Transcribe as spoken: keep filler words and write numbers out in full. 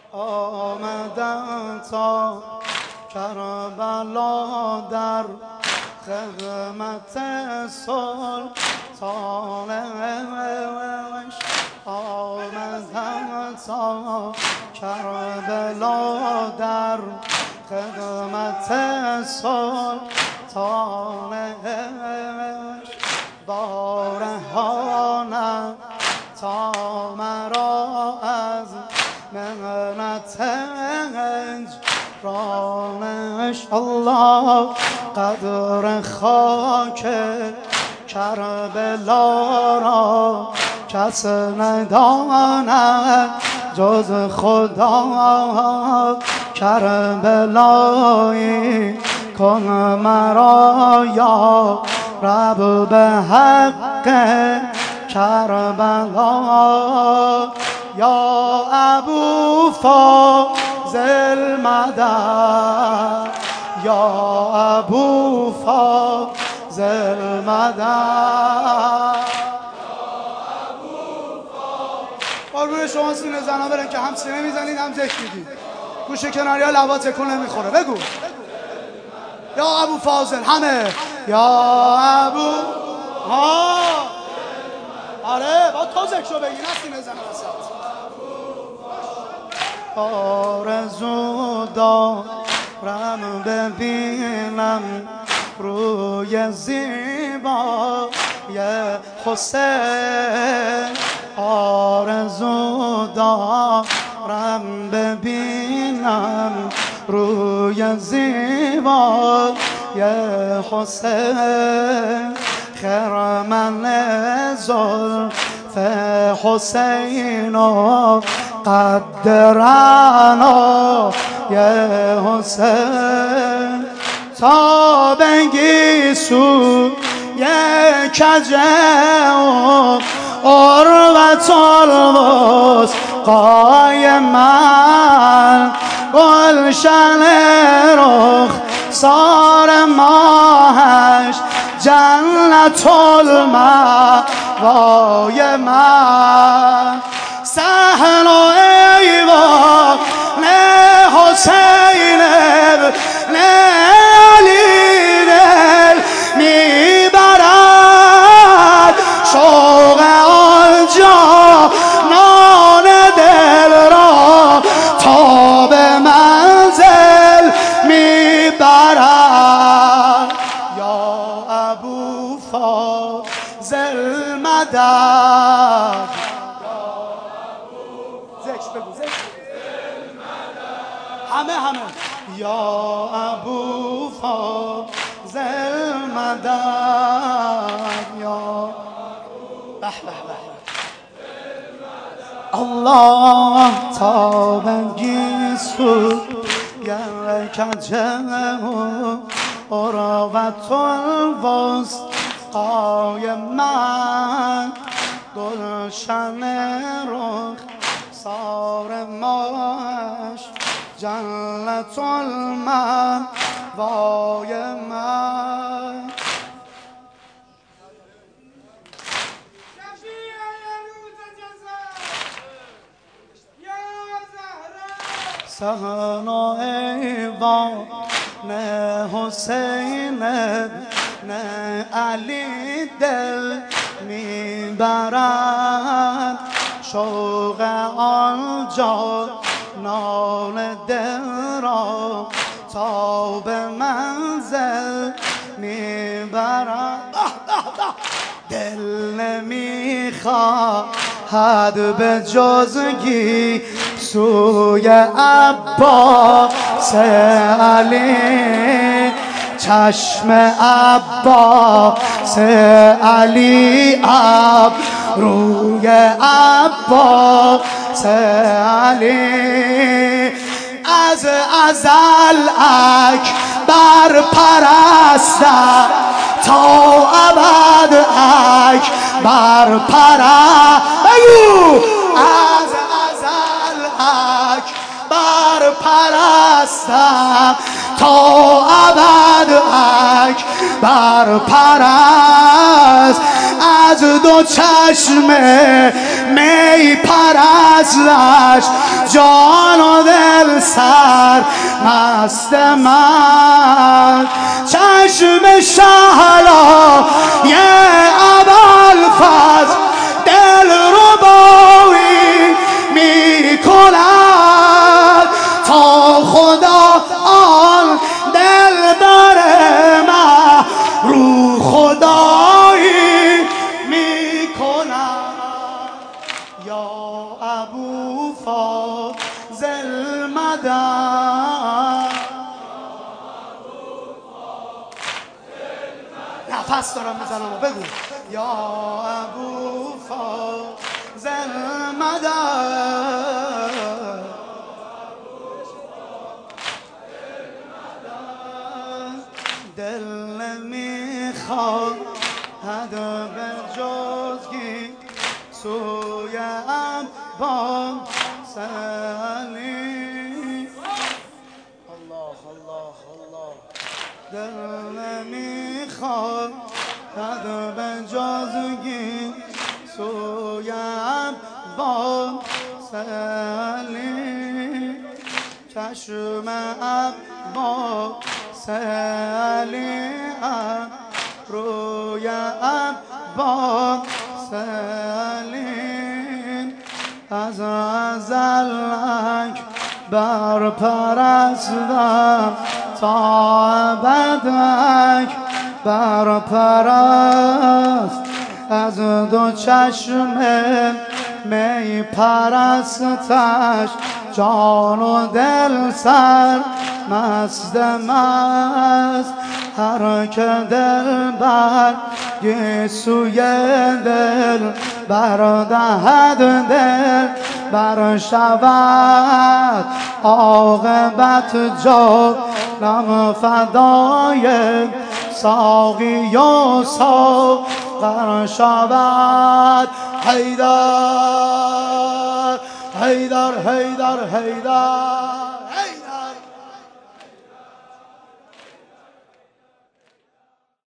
آمدن تا کربلا در خدمت سلطانش، آمدن تا کربلا در خدمت سلطانش، بارهانم تا مرا از منت رانش. الله قدر خاک کربلا را کس نداند جز خدا، کربلایی کن مرا یا رب به حق کربلا. یا ابو فاضل مدد، یا ابو فاضل مدد. قربون شما سینه زنا برن که هم سینه میزنید هم ذکر میدید، گوشه کناری ها لبا تکون نمیخوره. بگو یا ابو فاضل همه، یا ابو ها. آره با تو ذکر بگی نه سینه زنا وسط. آرزو دارم ببینم روی زیبای حسین، آرزو دارم ببینم روی زیبای حسین، خرمن زلف حسین و قدرنا یا حسین، تا بگی سو یک کجه و عروت الوثقای من، گلشن رخ سار ماهش جنت المأوای من، سهل و ایوان حسین ابن علی دل میبرد، شوق آنجا نان دل را تا به منزل میبرد. یا ابو فاضل مدد، همه همه، یا ابو فاضل مدد، یا به به به. الله تا بگی سو یک کجه و عروت الوثقای من، گلشن رخ سار ماهش جنت المأوای من. سهن و ایوان حسین ابن علی دل میبرد، شوق آنجا نان دل را تا به منزل میبرد. دل نمیخواهد به جزگی سوی عباس علی، چشم عباس علی اب روی عباس علی، از ازل اکبر پرستم تا ابد اکبر پرست. از ازل اکبر پرستم تا ابد اکبر پرست، از دو چشم می پرستش جان و سر مست من، چشم شهلا یه ابوالفضل دل ربایی می کند تا خدا آن دل بر من رو خدایی می کند. یا ابو فاضل مدد، نفس دارم میزنم و بگو یا ابو فاضل مدد، دل نمیخواد به جز گی سوی عباس علی. الله الله الله، دل نمیخواد به جز گی سوی عباس علی، چشم عباس علی روی عباس علی، از ازل اکبر پرستم تا ابد اکبر پرست، از دو چشم می پرستش جان و دل سر مست مست، هر که دل بر یه سوی دل بر دهد دل بر شود، عاقبت جانم فدای ساقی و ساغر شود. حیدر حیدر حیدر حیدر